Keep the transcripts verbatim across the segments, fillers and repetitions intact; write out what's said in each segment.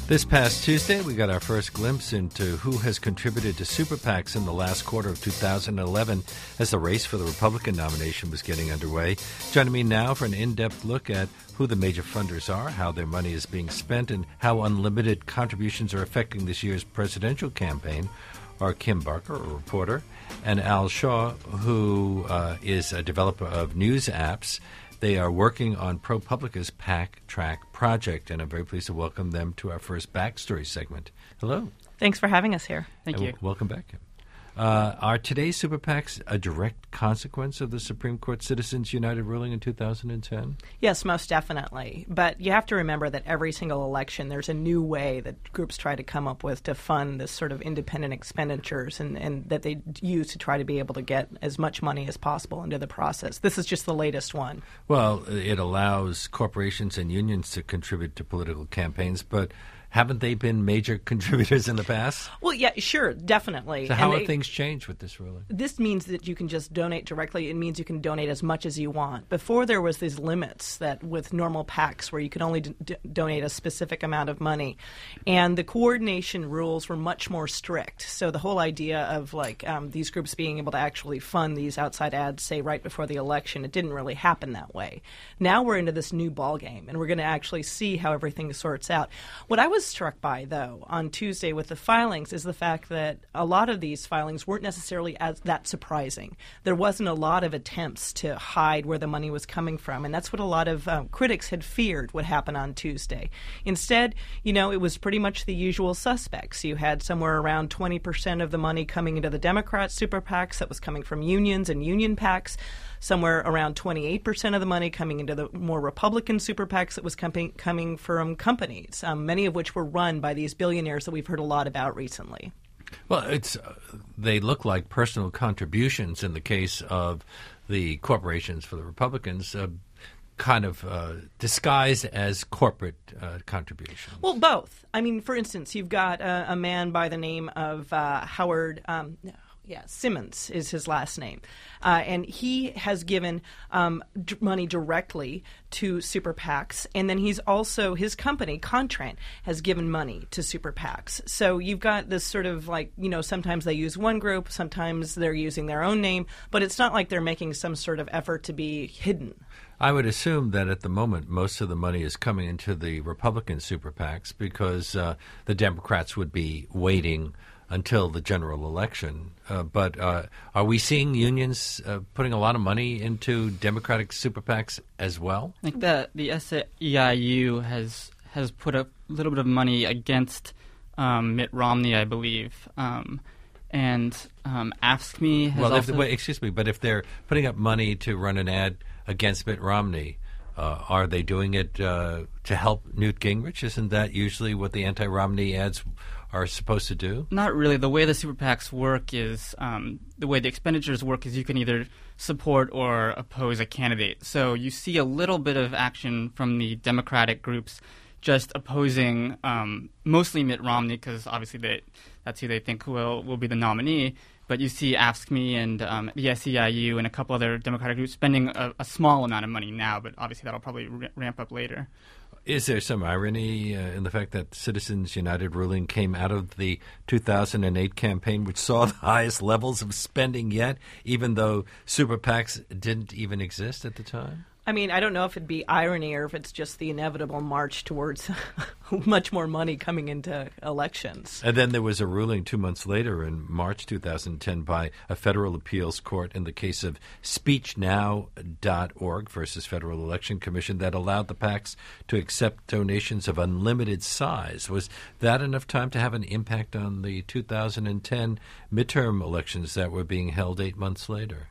This past Tuesday, we got our first glimpse into who has contributed to super PACs in the last quarter of two thousand eleven as the race for the Republican nomination was getting underway. Joining me now for an in-depth look at who the major funders are, how their money is being spent, and how unlimited contributions are affecting this year's presidential campaign are Kim Barker, a reporter, and Al Shaw, who uh, is a developer of news apps. They are working on ProPublica's PAC Track project, and I'm very pleased to welcome them to our first Backstory segment. Hello. Thanks for having us here. Thank and you. W- welcome back, Kim. Uh, are today's super PACs a direct consequence of the Supreme Court Citizens United ruling in two thousand ten? Yes, most definitely. But you have to remember that every single election, there's a new way that groups try to come up with to fund this sort of independent expenditures and, and that they use to try to be able to get as much money as possible into the process. This is just the latest one. Well, it allows corporations and unions to contribute to political campaigns, but haven't they been major contributors in the past? Well, yeah, sure, definitely. So how and have they, things changed with this ruling? This means that you can just donate directly. It means you can donate as much as you want. Before, there was these limits that with normal PACs where you could only d- d- donate a specific amount of money. And the coordination rules were much more strict. So the whole idea of like um, these groups being able to actually fund these outside ads, say, right before the election, it didn't really happen that way. Now we're into this new ballgame, and we're going to actually see how everything sorts out. What I was struck by, though, on Tuesday with the filings is the fact that a lot of these filings weren't necessarily as that surprising. There wasn't a lot of attempts to hide where the money was coming from, and that's what a lot of um, critics had feared would happen on Tuesday. Instead, you know, it was pretty much the usual suspects. You had somewhere around twenty percent of the money coming into the Democrat super PACs that was coming from unions and union PACs. Somewhere around twenty-eight percent of the money coming into the more Republican super PACs that was coming, coming from companies, um, many of which were run by these billionaires that we've heard a lot about recently. Well, it's uh, they look like personal contributions in the case of the corporations for the Republicans, uh, kind of uh, disguised as corporate uh, contributions. Well, both. I mean, for instance, you've got a, a man by the name of uh, Howard um, Yeah, Simmons is his last name. Uh, and he has given um, d- money directly to super PACs. And then he's also, his company, Contrant, has given money to super PACs. So you've got this sort of like, you know, sometimes they use one group, sometimes they're using their own name, but it's not like they're making some sort of effort to be hidden. I would assume that at the moment most of the money is coming into the Republican super PACs because uh, the Democrats would be waiting until the general election. Uh, but uh, are we seeing unions uh, putting a lot of money into Democratic super PACs as well? I think that the S E I U has has put a little bit of money against um, Mitt Romney, I believe. Um, and um, Ask Me has well, also... If, wait, excuse me, but if they're putting up money to run an ad against Mitt Romney, uh, are they doing it uh, to help Newt Gingrich? Isn't that usually what the anti-Romney ads are supposed to do? Not really. The way the super PACs work is um, the way the expenditures work is you can either support or oppose a candidate. So you see a little bit of action from the Democratic groups just opposing um, mostly Mitt Romney because obviously they, that's who they think will, will be the nominee. But you see Ask Me and um, the S E I U and a couple other Democratic groups spending a, a small amount of money now, but obviously that'll probably r- ramp up later. Is there some irony uh, in the fact that Citizens United ruling came out of the two thousand eight campaign, which saw the highest levels of spending yet, even though super PACs didn't even exist at the time? I mean, I don't know if it'd be irony or if it's just the inevitable march towards much more money coming into elections. And then there was a ruling two months later in March two thousand ten by a federal appeals court in the case of speech now dot org versus Federal Election Commission that allowed the PACs to accept donations of unlimited size. Was that enough time to have an impact on the two thousand ten midterm elections that were being held eight months later?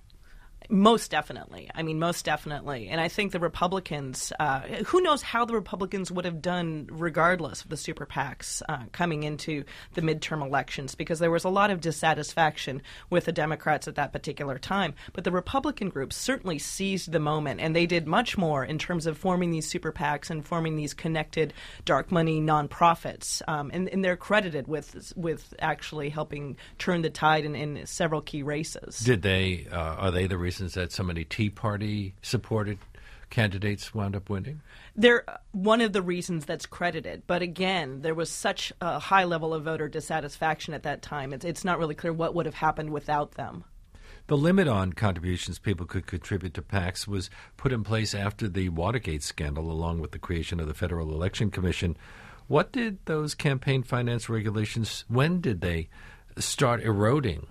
Most definitely. I mean, most definitely. And I think the Republicans, uh, who knows how the Republicans would have done regardless of the super PACs uh, coming into the midterm elections, because there was a lot of dissatisfaction with the Democrats at that particular time. But the Republican groups certainly seized the moment, and they did much more in terms of forming these super PACs and forming these connected dark money nonprofits. Um, and, and they're credited with with actually helping turn the tide in, in several key races. Did they, uh, are they the reason that so many Tea Party supported candidates wound up winning? They're one of the reasons that's credited. But again, there was such a high level of voter dissatisfaction at that time. It's, it's not really clear what would have happened without them. The limit on contributions people could contribute to PACs was put in place after the Watergate scandal, along with the creation of the Federal Election Commission. What did those campaign finance regulations, when did they start eroding?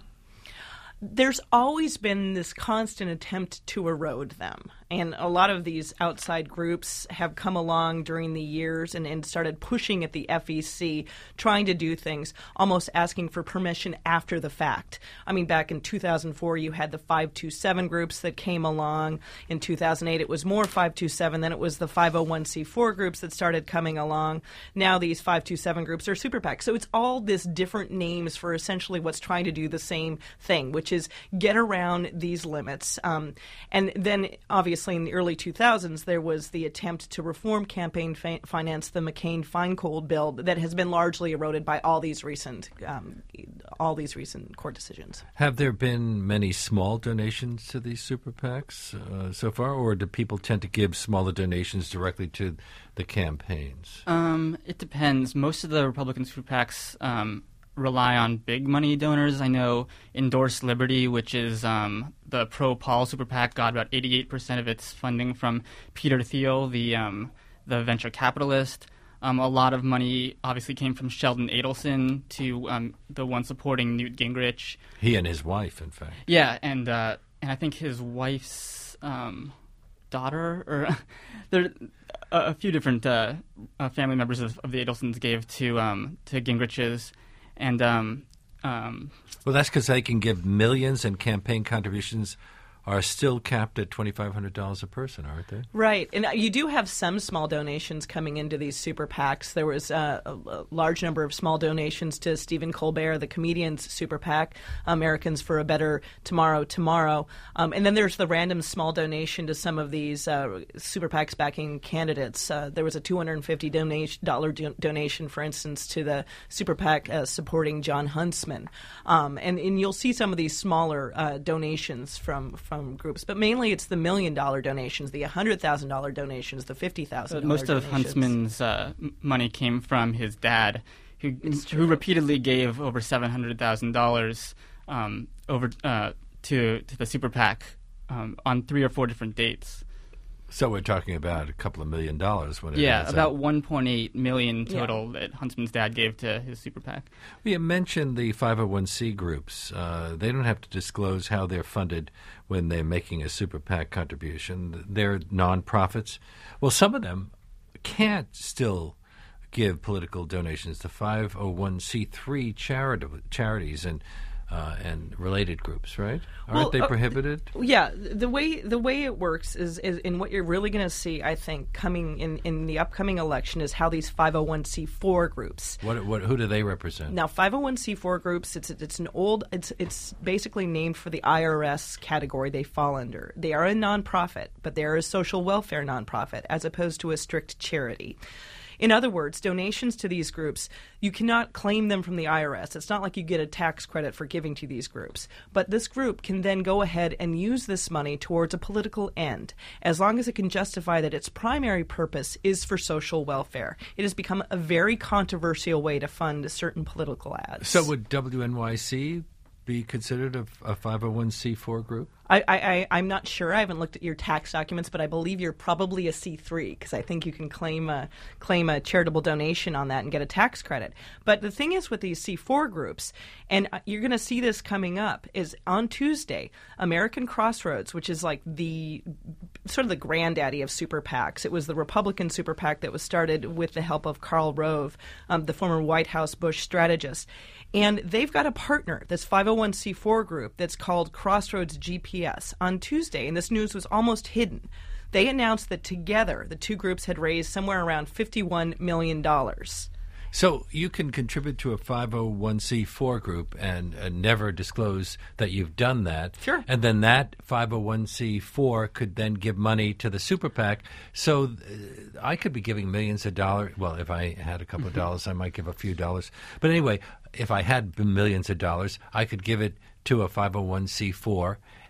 There's always been this constant attempt to erode them. And a lot of these outside groups have come along during the years and, and started pushing at the F E C, trying to do things, almost asking for permission after the fact. I mean, back in two thousand four, you had the five two seven groups that came along. In two thousand eight, it was more five two seven. Then it was the five oh one c four groups that started coming along. Now these five two seven groups are super PACs. So it's all this different names for essentially what's trying to do the same thing, which is get around these limits. Um, and then, obviously, in the early two thousands, there was the attempt to reform campaign fi- finance, the McCain-Feingold bill, that has been largely eroded by all these recent, um, all these recent court decisions. Have there been many small donations to these super PACs uh, so far, or do people tend to give smaller donations directly to the campaigns? Um, it depends. Most of the Republican super PACs um, rely on big money donors. I know Endorse Liberty, which is um, the pro-Paul super PAC, got about eighty-eight percent of its funding from Peter Thiel, the um, the venture capitalist. Um, a lot of money obviously came from Sheldon Adelson, to um, the one supporting Newt Gingrich. He and his wife, in fact. Yeah, and uh, and I think his wife's um, daughter, or there a, a few different uh, uh, family members of, of the Adelsons gave to um, to Gingrich's. And um, um, well, that's because they can give millions, and campaign contributions are still capped at twenty-five hundred dollars a person, aren't they? Right. And you do have some small donations coming into these super PACs. There was uh, a, a large number of small donations to Stephen Colbert, the comedian's super PAC, Americans for a Better Tomorrow Tomorrow. Um, and then there's the random small donation to some of these uh, super PACs backing candidates. Uh, there was a two hundred fifty dollars donation, donation, for instance, to the super PAC uh, supporting John Huntsman. Um, and, and you'll see some of these smaller uh, donations from, from groups, but mainly it's the million dollar donations, the one hundred thousand dollars donations, the fifty thousand dollars Most donations. of Huntsman's uh, money came from his dad, who who repeatedly gave over seven hundred thousand dollars um, over uh, to to the super PAC um, on three or four different dates. So we're talking about a couple of million dollars. When it yeah, about out. one point eight million total yeah. that Huntsman's dad gave to his super PAC. Well, you mentioned the five oh one c groups. Uh, they don't have to disclose how they're funded when they're making a super PAC contribution. They're nonprofits. Well, some of them can't still give political donations to five oh one c three charitable charities and Uh, and related groups, right? Aren't well, they uh, prohibited? Yeah, the way the way it works is, is in what you're really going to see, I think, coming in, in the upcoming election is how these five oh one c four groups. What what who do they represent? Now, five oh one c four groups, it's it's an old, it's it's basically named for the I R S category they fall under. They are a nonprofit, but they are a social welfare nonprofit as opposed to a strict charity. In other words, donations to these groups, you cannot claim them from the I R S. It's not like you get a tax credit for giving to these groups. But this group can then go ahead and use this money towards a political end, as long as it can justify that its primary purpose is for social welfare. It has become a very controversial way to fund certain political ads. So would W N Y C be considered a, a five oh one c four group? I, I, I'm not sure. I haven't looked at your tax documents, but I believe you're probably a C three because I think you can claim a, claim a charitable donation on that and get a tax credit. But the thing is with these C four groups, and you're going to see this coming up, is on Tuesday, American Crossroads, which is like the sort of the granddaddy of super PACs. It was the Republican super PAC that was started with the help of Karl Rove, um, the former White House Bush strategist. And they've got a partner, this five oh one c four group that's called Crossroads G P S. On Tuesday, and this news was almost hidden, they announced that together the two groups had raised somewhere around fifty-one million dollars. So you can contribute to a five oh one c four group and uh, never disclose that you've done that. Sure. And then that five oh one c four could then give money to the super PAC. So uh, I could be giving millions of dollars. Well, if I had a couple of dollars, I might give a few dollars. But anyway, if I had millions of dollars, I could give it to a five oh one c four.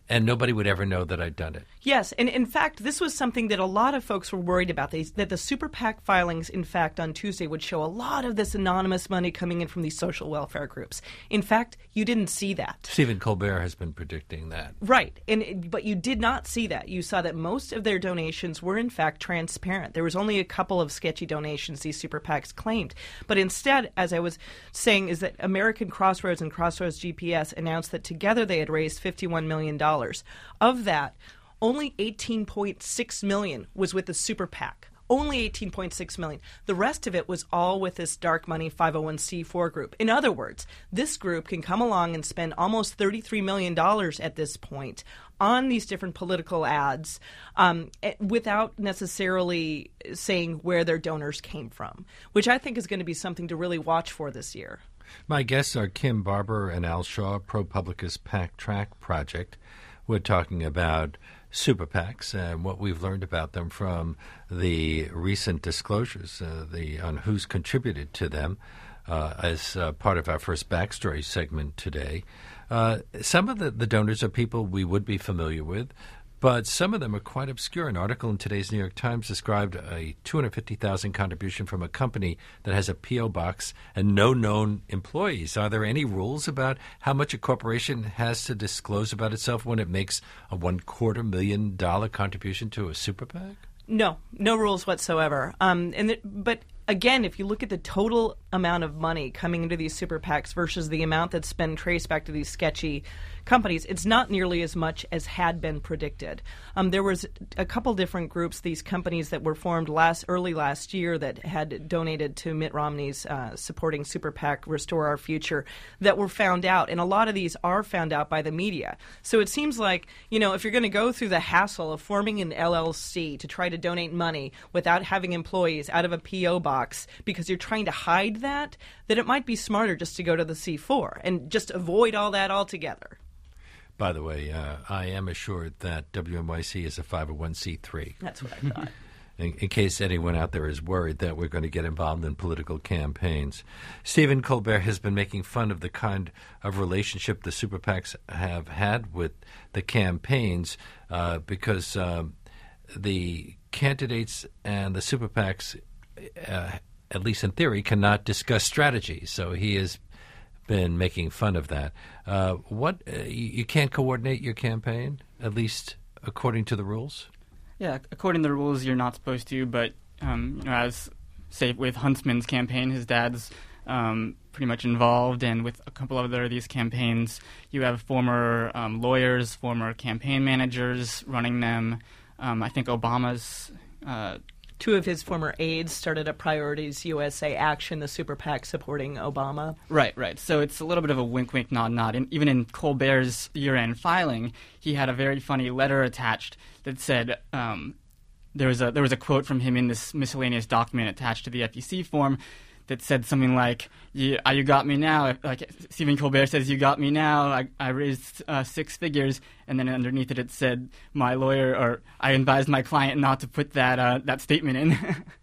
and nobody would ever know that I'd done it. Yes, and in fact, this was something that a lot of folks were worried about, these, that the Super PAC filings, in fact, on Tuesday would show a lot of this anonymous money coming in from these social welfare groups. In fact, you didn't see that. Stephen Colbert has been predicting that. Right, and but you did not see that. You saw that most of their donations were, in fact, transparent. There was only a couple of sketchy donations these Super PACs claimed. But instead, as I was saying, is that American Crossroads and Crossroads G P S announced that together they had raised fifty-one million dollars. Of that, only eighteen point six million dollars was with the Super PAC. Only eighteen point six million dollars. The rest of it was all with this dark money five oh one c four group. In other words, this group can come along and spend almost thirty-three million dollars at this point on these different political ads um, without necessarily saying where their donors came from, which I think is going to be something to really watch for this year. My guests are Kim Barber and Al Shaw, ProPublica's PAC Track Project. We're talking about Super PACs and what we've learned about them from the recent disclosures uh, the, on who's contributed to them uh, as uh, part of our first backstory segment today. Uh, some of the, the donors are people we would be familiar with, but some of them are quite obscure. An article in today's New York Times described a two hundred fifty thousand dollars contribution from a company that has a P O box and no known employees. Are there any rules about how much a corporation has to disclose about itself when it makes a one-quarter million dollar contribution to a Super PAC? No, no rules whatsoever. Um, and the, but again, if you look at the total amount of money coming into these Super PACs versus the amount that's been traced back to these sketchy companies, it's not nearly as much as had been predicted. Um, there was a couple different groups, these companies that were formed last early last year that had donated to Mitt Romney's uh, supporting Super PAC Restore Our Future that were found out, and a lot of these are found out by the media. So it seems like, you know, if you're going to go through the hassle of forming an L L C to try to donate money without having employees out of a P O box because you're trying to hide that, that it might be smarter just to go to the C four and just avoid all that altogether. By the way, uh, I am assured that W N Y C is a five oh one c three. That's what I thought. in, in case anyone out there is worried that we're going to get involved in political campaigns. Stephen Colbert has been making fun of the kind of relationship the Super PACs have had with the campaigns uh, because um, the candidates and the Super PACs, uh, at least in theory, cannot discuss strategy. So he has been making fun of that. Uh, what uh, you, you can't coordinate your campaign, at least according to the rules? Yeah, according to the rules, you're not supposed to. But um, you know, as say with Huntsman's campaign, his dad's um, pretty much involved, and with a couple of other these campaigns, you have former um, lawyers, former campaign managers running them. Um, I think Obama's. Uh, Two of his former aides started a Priorities U S A Action, the Super PAC supporting Obama. Right, right. So it's a little bit of a wink, wink, nod, nod. And even in Colbert's year-end filing, he had a very funny letter attached that said um, there was a there was a quote from him in this miscellaneous document attached to the F E C form that said something like, "You, you got me now." Like Stephen Colbert says, "You got me now. I, I raised uh, six figures," and then underneath it, it said, "My lawyer," or "I advised my client not to put that uh, that statement in."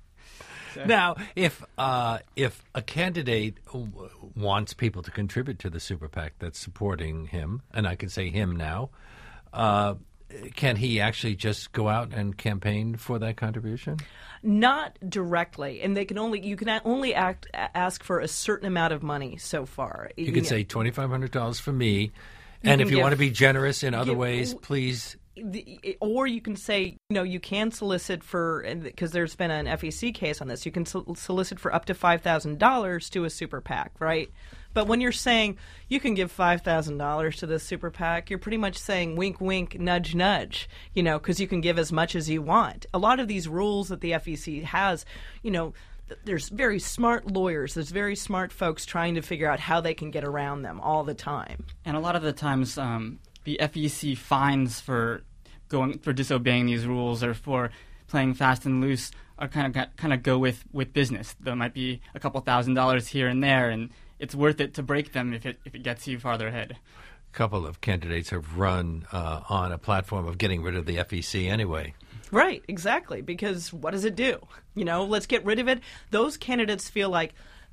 So. Now, if uh, if a candidate w- wants people to contribute to the Super PAC that's supporting him, and I can say him now, uh, can he actually just go out and campaign for that contribution? Not directly, and they can only you can only act, ask for a certain amount of money so far. You, you can know. say twenty-five hundred dollars for me, and if you give, want to be generous in other give, ways, please. The, or you can say, you know, you can solicit for, because there's been an F E C case on this, you can sol- solicit for up to five thousand dollars to a Super PAC, right? But when you're saying you can give five thousand dollars to this Super PAC, you're pretty much saying wink, wink, nudge, nudge, you know, because you can give as much as you want. A lot of these rules that the F E C has, you know, th- there's very smart lawyers, there's very smart folks trying to figure out how they can get around them all the time. And a lot of the times um, the F E C fines for going for disobeying these rules or for playing fast and loose are kind of kind of go with, with business. There might be a couple thousand dollars here and there, and it's worth it to break them if it if it gets you farther ahead. A couple of candidates have run uh, on a platform of getting rid of the F E C anyway. Right, exactly, because what does it do? You know, let's get rid of it. Those candidates feel like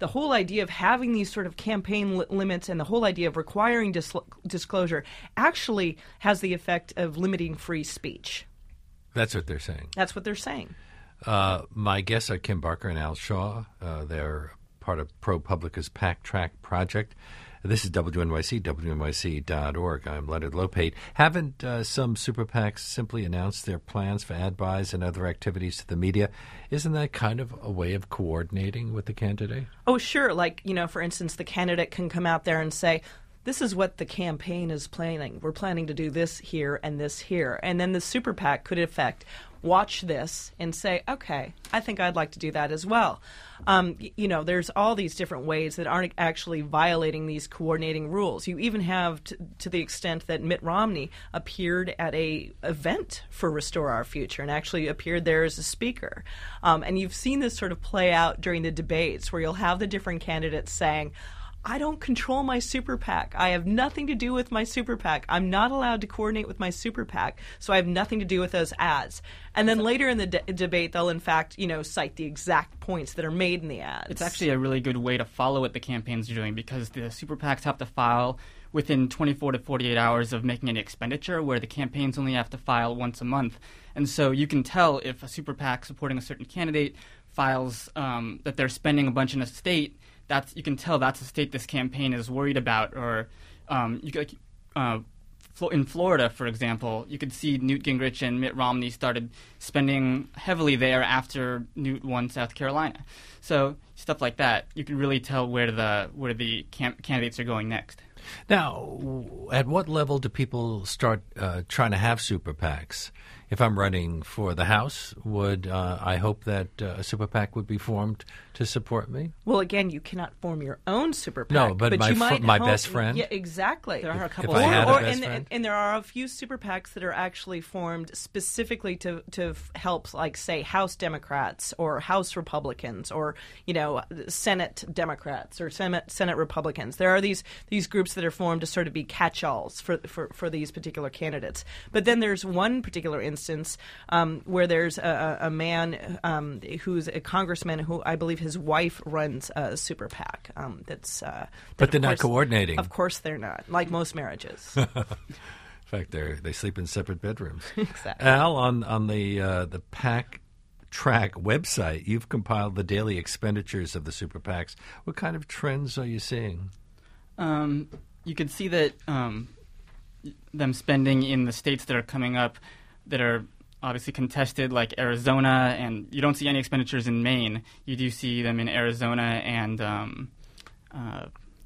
the whole idea of having these sort of campaign li- limits and the whole idea of requiring dis- disclosure actually has the effect of limiting free speech. That's what they're saying. That's what they're saying. Uh, my guests are Kim Barker and Al Shaw. Uh, they're part of ProPublica's PAC Track project. This is W N Y C, W N Y C dot org. I'm Leonard Lopate. Haven't uh, some super PACs simply announced their plans for ad buys and other activities to the media? Isn't that kind of a way of coordinating with the candidate? Oh, sure. Like, you know, for instance, the candidate can come out there and say, this is what the campaign is planning. We're planning to do this here and this here. And then the super PAC could, in effect, watch this and say, okay, I think I'd like to do that as well. Um, y- you know, there's all these different ways that aren't actually violating these coordinating rules. You even have, t- to the extent that Mitt Romney appeared at a event for Restore Our Future and actually appeared there as a speaker. Um, and you've seen this sort of play out during the debates where you'll have the different candidates saying, I don't control my super PAC. I have nothing to do with my super PAC. I'm not allowed to coordinate with my super PAC, so I have nothing to do with those ads. And then later in the de- debate, they'll in fact, you know, cite the exact points that are made in the ads. It's actually a really good way to follow what the campaigns are doing because the super PACs have to file within twenty-four to forty-eight hours of making an expenditure, where the campaigns only have to file once a month. And so you can tell if a super PAC supporting a certain candidate files um, that they're spending a bunch in a state. That's, you can tell that's a state this campaign is worried about. Or um, you could, uh, in Florida, for example, you could see Newt Gingrich and Mitt Romney started spending heavily there after Newt won South Carolina. So stuff like that, you can really tell where the where the camp- candidates are going next. Now, at what level do people start uh, trying to have super PACs? If I'm running for the House, would uh, I hope that uh, a super PAC would be formed to support me? Well, again, you cannot form your own super PAC. No, but, but my you fr- might my hope, best friend? Yeah, exactly. There are a couple. If I Or, had a or, best and, friend? and, and there are a few super PACs that are actually formed specifically to to f- help, like, say, House Democrats or House Republicans or, you know, Senate Democrats or Senate Senate Republicans. There are these these groups that are formed to sort of be catch-alls for for, for these particular candidates. But then there's one particular instance um, where there's a, a man um, who's a congressman who I believe his wife runs a super PAC. Um, that's uh, But that, they're of not course- coordinating. Of course they're not, like most marriages. In fact, they they sleep in separate bedrooms. Exactly. Al, on on the uh, the PAC Track website, you've compiled the daily expenditures of the super PACs. What kind of trends are you seeing? Um, you can see that um, them spending in the states that are coming up that are obviously contested, like Arizona, and you don't see any expenditures in Maine. You do see them in Arizona and um, uh,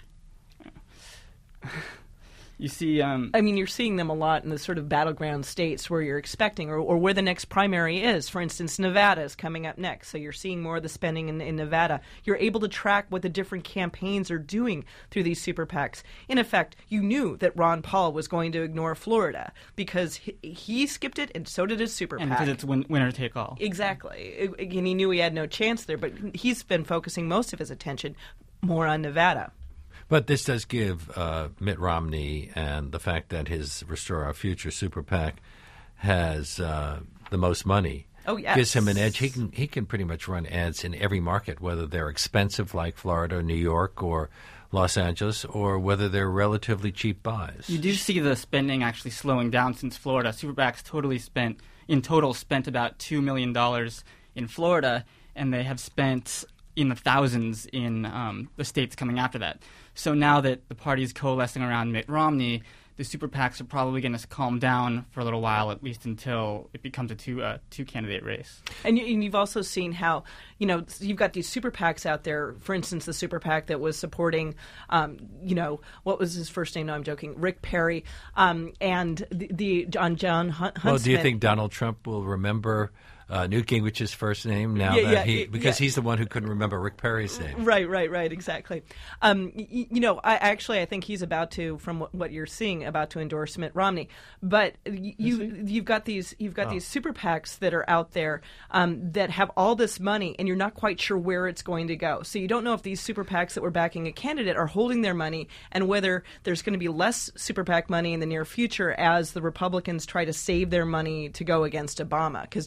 you see... Um, I mean, you're seeing them a lot in the sort of battleground states where you're expecting, or, or where the next primary is. For instance, Nevada is coming up next, so you're seeing more of the spending in, in Nevada. You're able to track what the different campaigns are doing through these super PACs. In effect, you knew that Ron Paul was going to ignore Florida because he, he skipped it, and so did his super and PAC. because it's win- winner take all. Exactly. And he knew he had no chance there, but he's been focusing most of his attention more on Nevada. But this does give uh, Mitt Romney, and the fact that his Restore Our Future super PAC has uh, the most money, Oh, yes. gives him an edge. He can he can pretty much run ads in every market, whether they're expensive like Florida, New York, or Los Angeles, or whether they're relatively cheap buys. You do see the spending actually slowing down since Florida. Super PACs totally spent, in total, spent about two million dollars in Florida, and they have spent in the thousands in um, the states coming after that. So now that the party's coalescing around Mitt Romney, the super PACs are probably going to calm down for a little while, at least until it becomes a two uh, two candidate race. And, you, and you've also seen how, you know, you've got these super PACs out there. For instance, the super PAC that was supporting, um, you know, what was his first name? No, I'm joking. Rick Perry, um, and the, the on John Hun- Huntsman. Well, do you think Donald Trump will remember uh, Newt Gingrich's first name now Yeah, that yeah, he yeah. because he's the one who couldn't remember Rick Perry's name? Right, right, right, exactly. Um, y- you know, I actually I think he's about to, from what, what you're seeing, about to endorse Mitt Romney. But y- you you've got these you've got Oh. these super PACs that are out there um, that have all this money, and you're not quite sure where it's going to go. So you don't know if these super PACs that were backing a candidate are holding their money, and whether there's going to be less super PAC money in the near future as the Republicans try to save their money to go against Obama. Because does it make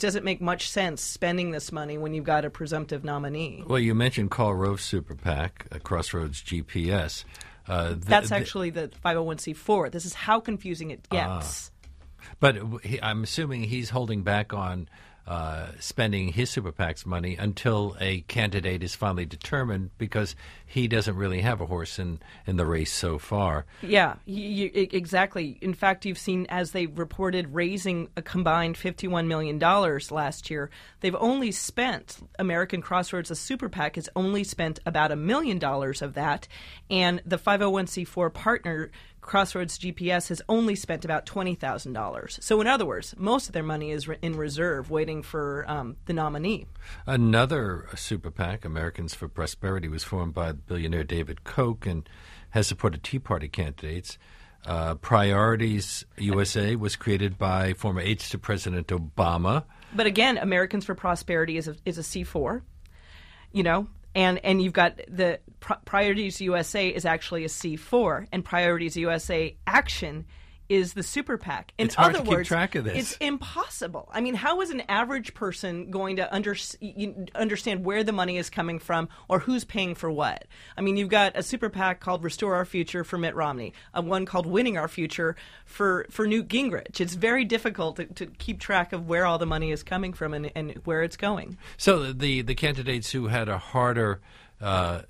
much sense spending this money when you've got a presumptive nominee. Well, you mentioned Karl Rove's super PAC, uh, Crossroads G P S. Uh, th- That's th- actually the five oh one c four. This is how confusing it gets. Ah. But he, I'm assuming he's holding back on uh, spending his super PAC's money until a candidate is finally determined, because he doesn't really have a horse in, in the race so far. Yeah, you, you, exactly. In fact, you've seen, as they reported, raising a combined fifty-one million dollars last year. They've only spent, American Crossroads, a super PAC, has only spent about a million dollars of that. And the five oh one c four partner, Crossroads G P S, has only spent about twenty thousand dollars. So in other words, most of their money is re- in reserve waiting for um, the nominee. Another super PAC, Americans for Prosperity, was formed by billionaire David Koch and has supported Tea Party candidates. Uh, Priorities U S A was created by former aides to President Obama. But again, Americans for Prosperity is a, is a C four, you know. And and you've got the Priorities U S A is actually a C four, and Priorities U S A Action is the super PAC. In it's hard other to words, keep track of this. It's impossible. I mean, how is an average person going to under, you, understand where the money is coming from or who's paying for what? I mean, you've got a super PAC called Restore Our Future for Mitt Romney, a one called Winning Our Future for, for Newt Gingrich. It's very difficult to, to keep track of where all the money is coming from and, and where it's going. So the, the candidates who had a harder uh,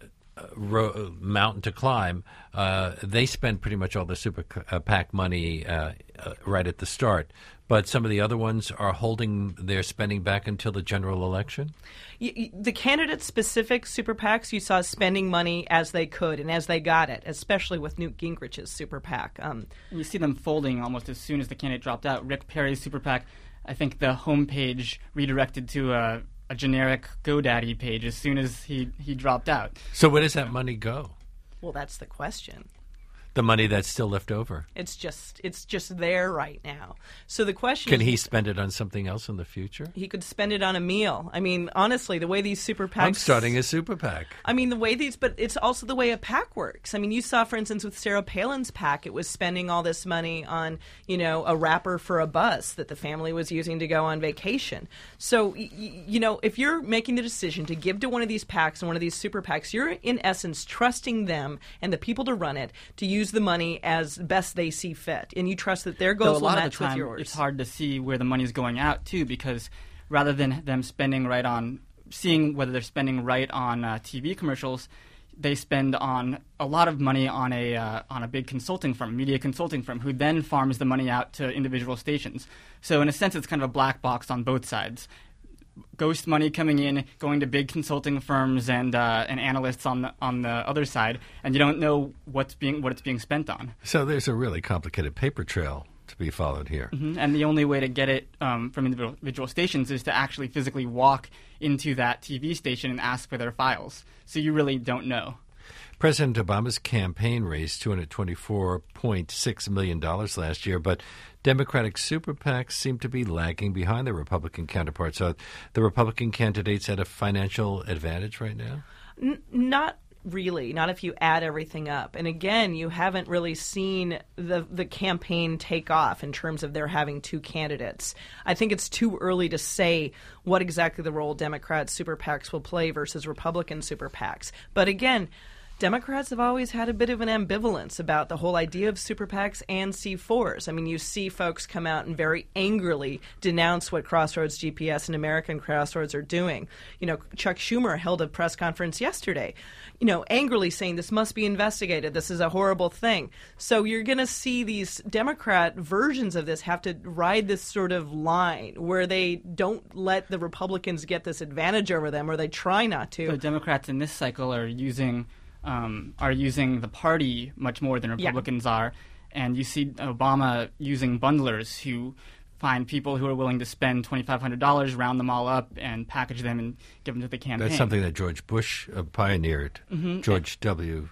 Ro- mountain to climb, uh, they spend pretty much all the super uh, PAC money uh, uh, right at the start. But some of the other ones are holding their spending back until the general election? You, you, the candidate-specific super PACs, you saw spending money as they could and as they got it, especially with Newt Gingrich's super PAC. Um, you see them folding almost as soon as the candidate dropped out. Rick Perry's super PAC, I think the homepage redirected to a a generic GoDaddy page as soon as he, he dropped out. So where does that money go? Well, that's the question. The money that's still left over? It's just it's just there right now. So the question Can is, he spend it on something else in the future? He could spend it on a meal. I mean, honestly, the way these super PACs... I'm starting a super PAC. I mean, the way these... But it's also the way a PAC works. I mean, you saw, for instance, with Sarah Palin's PAC, it was spending all this money on, you know, a wrapper for a bus that the family was using to go on vacation. So, y- y- you know, if you're making the decision to give to one of these PACs and one of these super PACs, you're, in essence, trusting them and the people to run it to use the money as as best they see fit, and you trust that their goals Though a lot will of match the time, with yours. It's hard to see where the money is going out too, because rather than them spending right on seeing whether they're spending right on uh, T V commercials, they spend on a lot of money on a uh, on a big consulting firm, media consulting firm, who then farms the money out to individual stations. So in a sense, it's kind of a black box on both sides. Ghost money coming in, going to big consulting firms and uh, and analysts on the, on the other side, and you don't know what's being what it's being spent on. So there's a really complicated paper trail to be followed here. Mm-hmm. And the only way to get it um, from individual, individual stations is to actually physically walk into that T V station and ask for their files. So you really don't know. President Obama's campaign raised two hundred twenty-four point six million dollars last year, but Democratic super PACs seem to be lagging behind their Republican counterparts. Are the Republican candidates at a financial advantage right now? N- not really, not if you add everything up. And again, you haven't really seen the, the campaign take off in terms of there having two candidates. I think it's too early to say what exactly the role Democrat super PACs will play versus Republican super PACs. But again, Democrats have always had a bit of an ambivalence about the whole idea of super PACs and C fours. I mean, you see folks come out and very angrily denounce what Crossroads G P S and American Crossroads are doing. You know, Chuck Schumer held a press conference yesterday, you know, angrily saying this must be investigated. This is a horrible thing. So you're going to see these Democrat versions of this have to ride this sort of line where they don't let the Republicans get this advantage over them, or they try not to. The Democrats in this cycle are using... Um, are using the party much more than Republicans yeah. are. And you see Obama using bundlers who find people who are willing to spend twenty-five hundred dollars, round them all up, and package them and give them to the campaign. That's something that George Bush uh, pioneered. Mm-hmm. George W.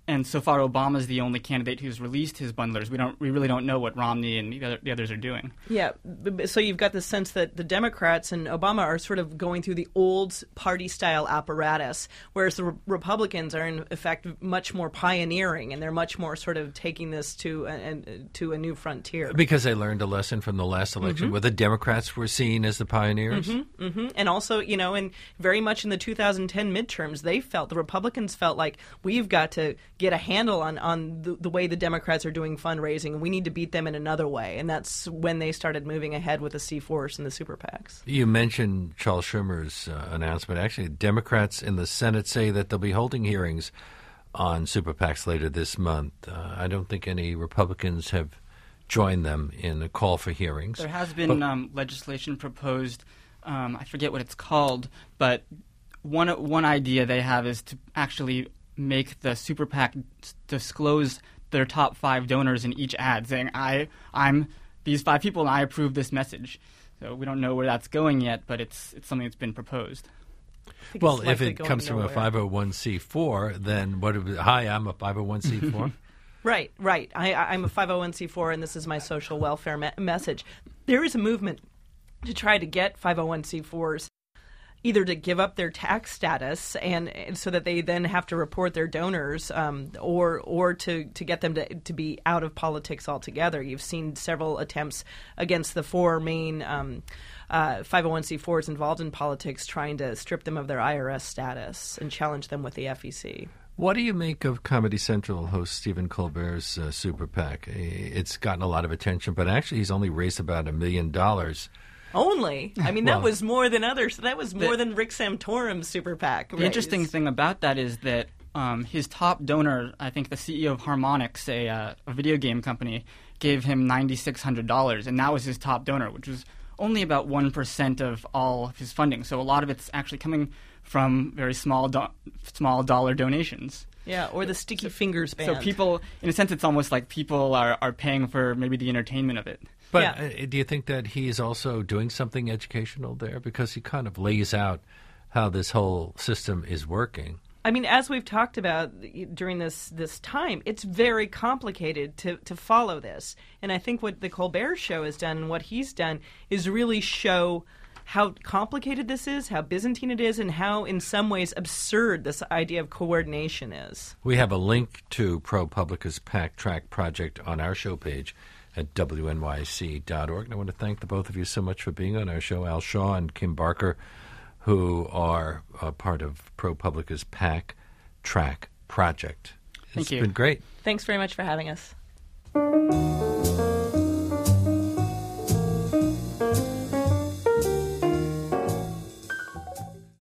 and so far Obama's the only candidate who's released his bundlers. We don't, we really don't know what Romney and the, other, the others are doing. Yeah, so you've got the sense that the Democrats and Obama are sort of going through the old party-style apparatus, whereas the re- Republicans are in effect much more pioneering, and they're much more sort of taking this to a, a, to a new frontier. Because they learned a lesson from the last election, mm-hmm. where the Democrats were seen as the pioneers. Mm-hmm, mm-hmm. And also, you know, and very much in the two thousand ten midterms, they felt, the Republicans felt like we've got to get a handle on, on the, the way the Democrats are doing fundraising, and we need to beat them in another way. And that's when they started moving ahead with the C fours and the super PACs. You mentioned Charles Schumer's uh, announcement. Actually, Democrats in the Senate say that they'll be holding hearings on super PACs later this month. Uh, I don't think any Republicans have joined them in a call for hearings. There has been but, um, legislation proposed. Um, I forget what it's called, but one one idea they have is to actually make the super PAC disclose their top five donors in each ad, saying, I, I'm these five people and I approve this message. So we don't know where that's going yet, but it's it's something that's been proposed. Well, if it comes from nowhere. a five oh one c four, then what? It, hi, I'm a five oh one c four. Right, right. I, I'm a five oh one c four, and this is my social welfare me- message. There is a movement to try to get five oh one c fours either to give up their tax status and, and so that they then have to report their donors, um, or or to, to get them to to be out of politics altogether. You've seen several attempts against the four main um, uh, five oh one c fours involved in politics, trying to strip them of their I R S status and challenge them with the F E C. What do you make of Comedy Central host Stephen Colbert's uh, super PAC? It's gotten a lot of attention, but actually he's only raised about a million dollars. Only? I mean, well, that was more than others. That was more the, than Rick Santorum's super PAC raised. The interesting thing about that is that um, his top donor, I think the C E O of Harmonix, a, uh, a video game company, gave him nine thousand six hundred dollars, and that was his top donor, which was only about one percent of all of his funding. So a lot of it's actually coming from very small do- small dollar donations. Yeah, or the Sticky so, Fingers band. So people, in a sense, it's almost like people are, are paying for maybe the entertainment of it. But yeah. uh, do you think that he's also doing something educational there? Because he kind of lays out how this whole system is working. I mean, as we've talked about during this, this time, it's very complicated to, to follow this. And I think what the Colbert Show has done and what he's done is really show how complicated this is, how Byzantine it is, and how, in some ways, absurd this idea of coordination is. We have a link to ProPublica's PAC Track project on our show page at W N Y C dot org. And I want to thank the both of you so much for being on our show, Al Shaw and Kim Barker, who are uh, part of ProPublica's PAC Track project. Thank It's you. been great. Thanks very much for having us.